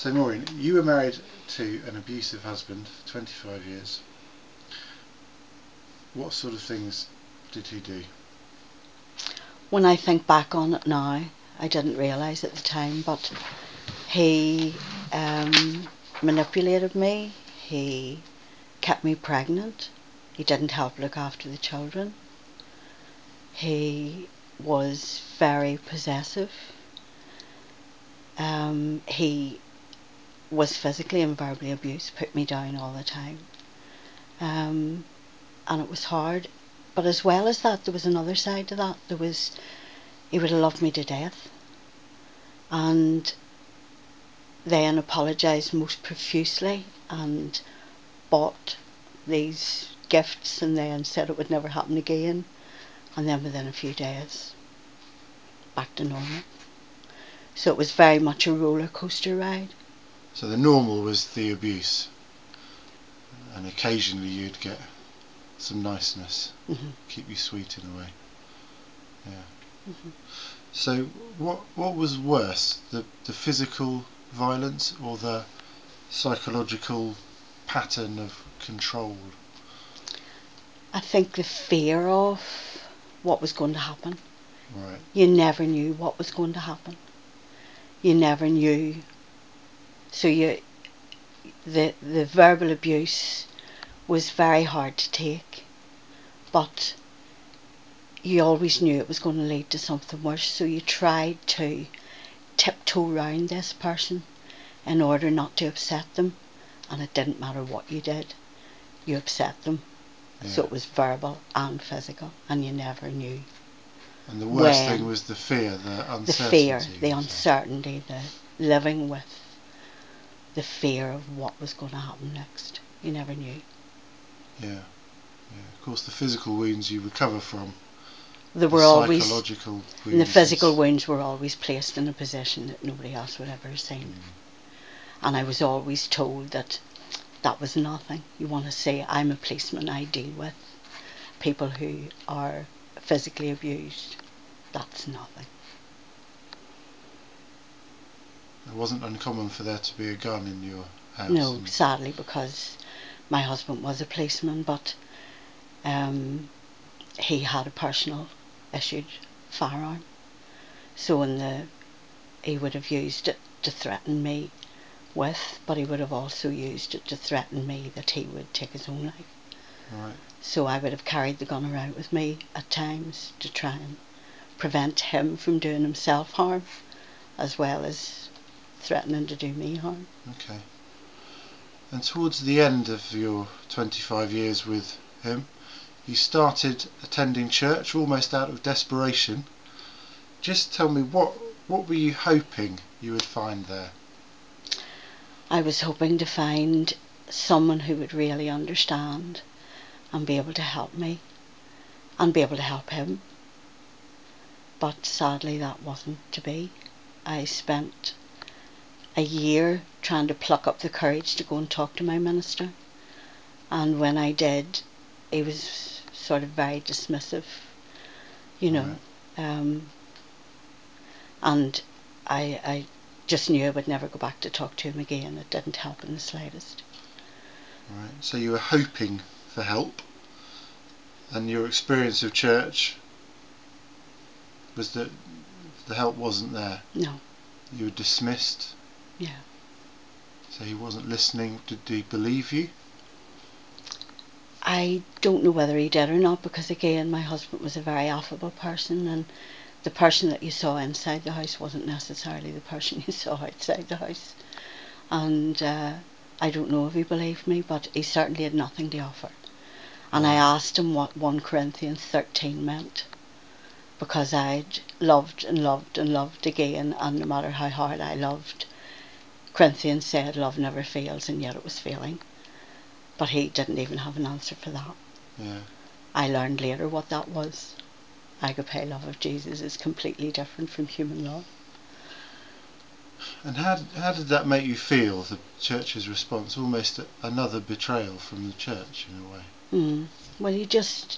So Maureen, you were married to an abusive husband for 25 years. What sort of things did he do? When I think back on it now, I didn't realise at the time, but he manipulated me, he kept me pregnant, he didn't help look after the children, he was very possessive, he was physically and verbally abused, put me down all the time, and it was hard. But as well as that, there was another side to that. He would have loved me to death, and then apologised most profusely and bought these gifts and then said it would never happen again, and then within a few days back to normal. So it was very much a roller coaster ride. So the normal was the abuse, and occasionally you'd get some niceness, keep you sweet in a way. Yeah. So what was worse, the physical violence or the psychological pattern of control? I think the fear of what was going to happen. Right. You never knew what was going to happen. You never knew. So the verbal abuse was very hard to take, but you always knew it was going to lead to something worse, so you tried to tiptoe round this person in order not to upset them, and it didn't matter what you did, you upset them. Yeah. So it was verbal and physical, and you never knew. And the worst thing was the fear, the uncertainty. The fear, the uncertainty, the living with the fear of what was going to happen next. You never knew. Yeah. Of course, the physical wounds you recover from. They were always, psychological wounds. and the physical wounds were always placed in a position that nobody else would ever have seen. And I was always told that was nothing. You want to say, I'm a policeman, I deal with people who are physically abused. That's nothing. It wasn't uncommon for there to be a gun in your house? No, sadly, because my husband was a policeman, but he had a personal issued firearm. So he would have used it to threaten me with, but he would have also used it to threaten me that he would take his own life. Right. So I would have carried the gun around with me at times to try and prevent him from doing himself harm, as well as threatening to do me harm. Okay. And towards the end of your 25 years with him, you started attending church almost out of desperation. Just tell me, what were you hoping you would find there? I was hoping to find someone who would really understand and be able to help me and be able to help him. But sadly that wasn't to be. I spent a year trying to pluck up the courage to go and talk to my minister, and when I did, he was sort of very dismissive, you know. Right. And I just knew I would never go back to talk to him again. It didn't help in the slightest. Right. So you were hoping for help, and your experience of church was that the help wasn't there. No. You were dismissed. Yeah. So he wasn't listening. Did he believe you? I don't know whether he did or not, because again, my husband was a very affable person, and the person that you saw inside the house wasn't necessarily the person you saw outside the house. And I don't know if he believed me, but he certainly had nothing to offer. And I asked him what 1 Corinthians 13 meant, because I'd loved and loved and loved again, and no matter how hard I loved, Corinthians said love never fails, and yet it was failing. But he didn't even have an answer for that. Yeah. I learned later what that was. Agape love of Jesus is completely different from human love. And how did that make you feel, the church's response? Almost another betrayal from the church in a way. Well, you just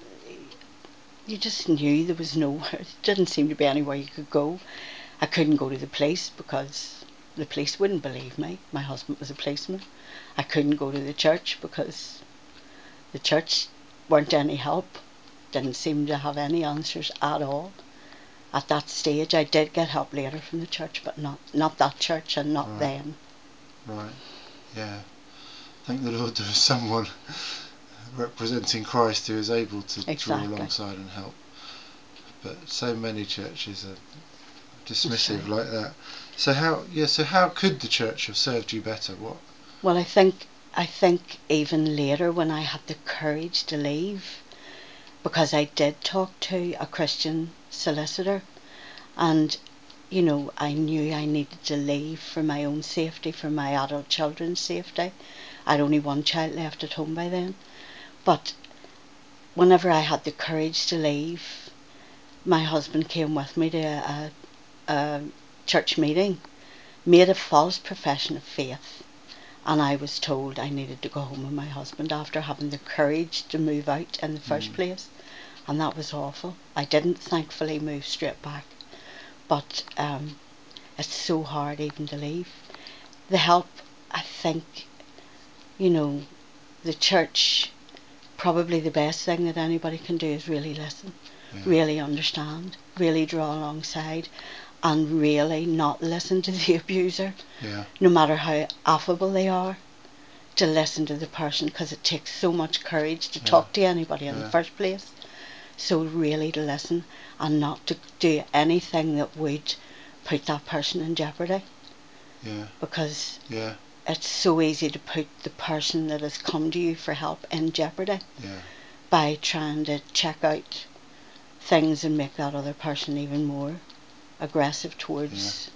knew there was nowhere. It didn't seem to be anywhere you could go. I couldn't go to the police because The police wouldn't believe me. My husband was a policeman. I couldn't go to the church because the church weren't any help, didn't seem to have any answers at all. At that stage I did get help later from the church, but not that church and not Right. then. Right, yeah. Thank the Lord there is someone representing Christ who is able to draw Exactly. alongside and help. But so many churches are dismissive That's right. like that. So how could the church have served you better? What? Well, I think even later when I had the courage to leave, because I did talk to a Christian solicitor, and you know, I knew I needed to leave for my own safety, for my adult children's safety. I'd only one child left at home by then. But whenever I had the courage to leave, my husband came with me to a church meeting, made a false profession of faith, and I was told I needed to go home with my husband after having the courage to move out in the first place. And that was awful. I didn't thankfully move straight back, but it's so hard even to leave. The help, I think, you know, the church, probably the best thing that anybody can do is really listen, really understand, really draw alongside, and really not listen to the abuser, no matter how affable they are, to listen to the person, because it takes so much courage to talk to anybody in the first place. So really to listen and not to do anything that would put that person in jeopardy. Because it's so easy to put the person that has come to you for help in jeopardy by trying to check out things and make that other person even more aggressive towards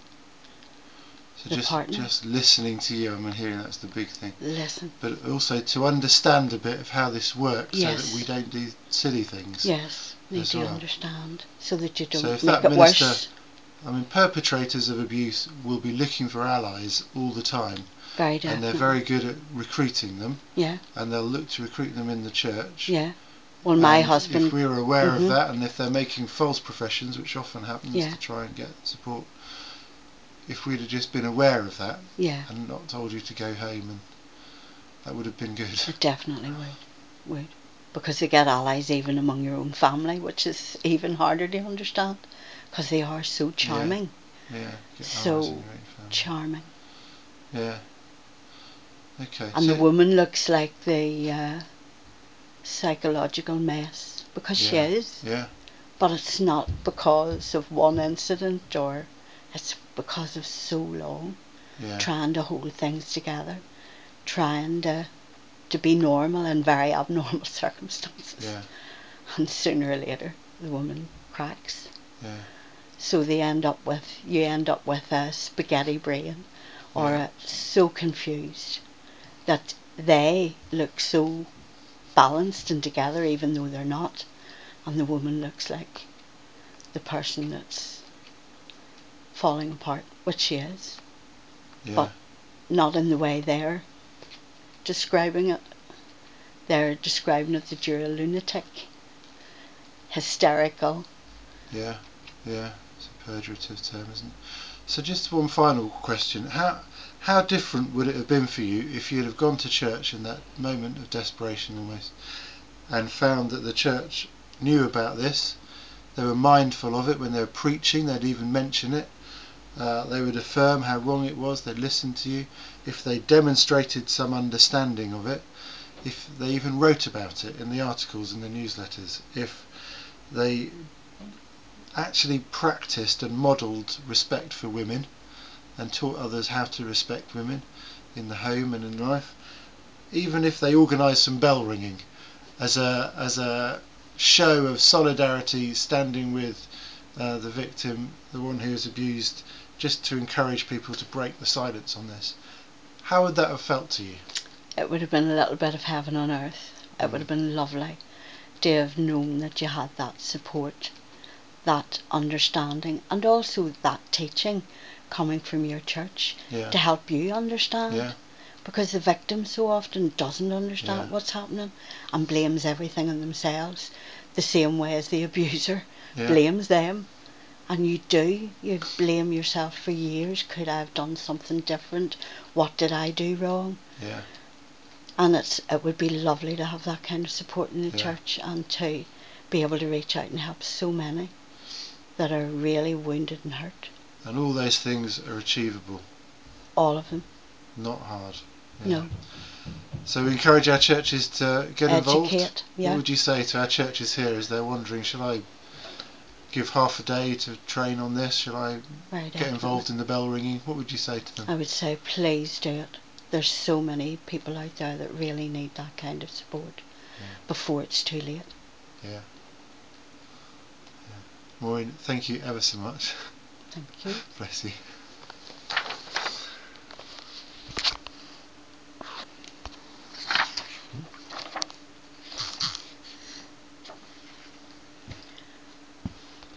the partner. Just listening to you, I'm hearing that's the big thing. Listen. But also to understand a bit of how this works, so that we don't do silly things. Yes, need to understand so that you don't make it worse. I mean, perpetrators of abuse will be looking for allies all the time. Very definitely. And they're very good at recruiting them. Yeah. And they'll look to recruit them in the church. Yeah. Well, my husband... if we're aware of that, and if they're making false professions, which often happens to try and get support, if we'd have just been aware of that and not told you to go home, and that would have been good. It definitely would. Because they get allies even among your own family, which is even harder to understand, because they are so charming. So charming. Yeah. Okay. And the woman looks like the psychological mess, because she is. Yeah. But it's not because of one incident, or it's because of so long trying to hold things together, trying to be normal in very abnormal circumstances. And sooner or later the woman cracks. So you end up with a spaghetti brain, or so confused that they look so balanced and together even though they're not, and the woman looks like the person that's falling apart, which she is, but not in the way they're describing it. They're describing it that you're a lunatic, hysterical. Yeah, it's a pejorative term, isn't it? So just one final question. How different would it have been for you if you'd have gone to church in that moment of desperation almost, and found that the church knew about this, they were mindful of it when they were preaching, they'd even mention it, they would affirm how wrong it was, they'd listen to you, if they demonstrated some understanding of it, if they even wrote about it in the articles and the newsletters, if they actually practiced and modelled respect for women and taught others how to respect women in the home and in life, even if they organised some bell ringing as a show of solidarity, standing with the victim, the one who is abused, just to encourage people to break the silence on this, how would that have felt to you? It would have been a little bit of heaven on earth. It would have been lovely to have known that you had that support, that understanding, and also that teaching coming from your church to help you understand. Because the victim so often doesn't understand what's happening and blames everything on themselves, the same way as the abuser blames them. And you blame yourself for years. Could I have done something different? What did I do wrong? Yeah. And it would be lovely to have that kind of support in the church, and to be able to reach out and help so many that are really wounded and hurt. And all those things are achievable. All of them. Not hard. Yeah. No. So we encourage our churches to get involved. Educate, yeah. What would you say to our churches here as they're wondering, shall I give half a day to train on this? Shall I get involved in the bell ringing? What would you say to them? I would say please do it. There's so many people out there that really need that kind of support before it's too late. Yeah. Maureen, thank you ever so much. Thank you. Bless you.